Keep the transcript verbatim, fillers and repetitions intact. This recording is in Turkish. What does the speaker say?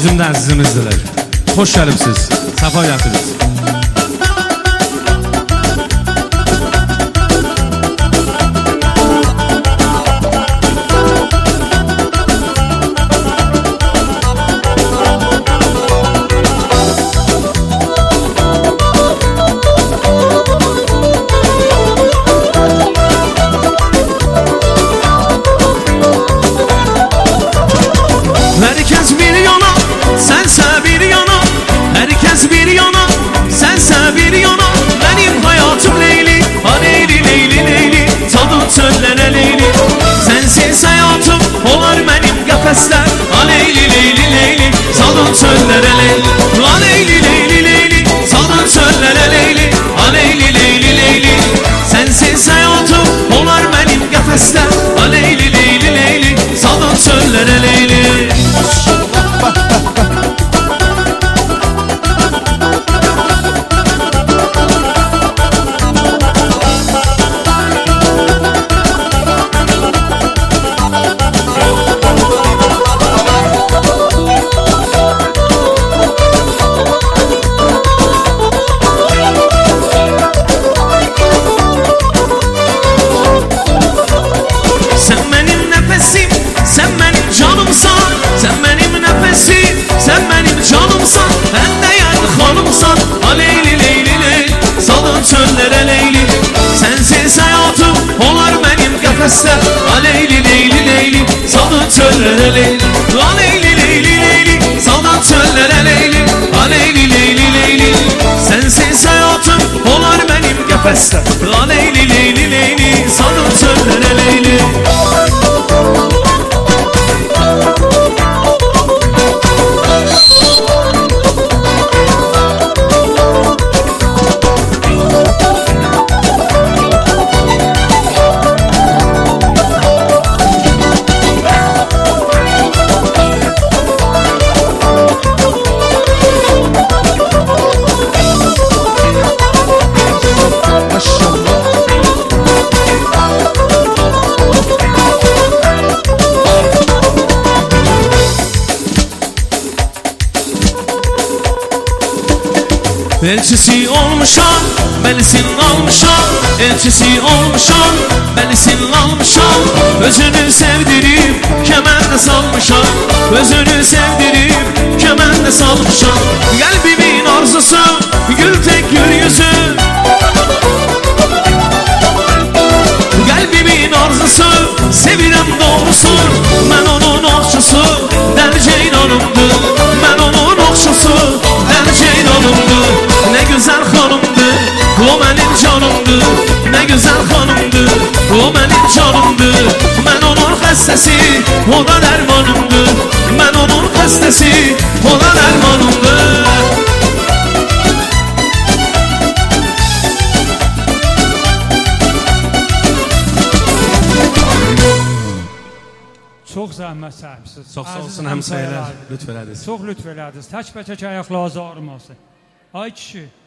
Bizim də əzizimizdirlər. Xoş gəlibsiz, səfa gətirdiniz. Herkes bir yana, sense bir yana. Herkes bir yana, sense bir yana. Benim hayatım Leyli, ha Leyli, Leyli, Leyli. Tadı çöllere Leyli. Sensiz hayatım olar benim kafesler. Ha Leyli, Leyli, Leyli. Tadı çöllere Leyli. Ha Leyli, Leyli, Leyli. Tadı çöllere Leyli. Ha Leyli, Leyli, Leyli. Sensiz hayatım olar benim kafesler. Ha Leyli, Leyli, Leyli. Tadı çöllere Leyli. Sensiz hayatım olar benim kafeste. Ha Leyli, Leyli, Leyli. Salın çöllere Leyli. Ha Leyli, Leyli, Leyli. Salın çöllere Leyli. Ha Leyli, Leyli, Leyli. Sensiz hayatım olar benim kafeste. Ha Leyli, Leyli, Leyli. Salın çöllere Leyli. Elçisi olmuşam, belisin almışam. Elçisi olmuşam, belisin almışam. Özünü sevdirip kemende salmışam. Özünü sevdirip kemende salmışam. Kalbimin arzusu, gül tek gül yüzü. Kalbimin arzusu, sevirem doğrusu. Ben onun okşusu, der ceylanımdır. Ben onun okşusu, der ceylanımdır. Ne güzel hanımdı, o benim canımdı. Ne güzel hanımdı, o benim canımdı. Ben onun hastası, o da dermanımdı. Ben onun hastası, o da dermanımdı. Çox zəhmət sahibsiz. Çox sağ olsun həmsəyələr, lütf elədiniz. Çox lütf elədiniz. Tək bətək ayaqlarınız ağrımasın. Ay kişi.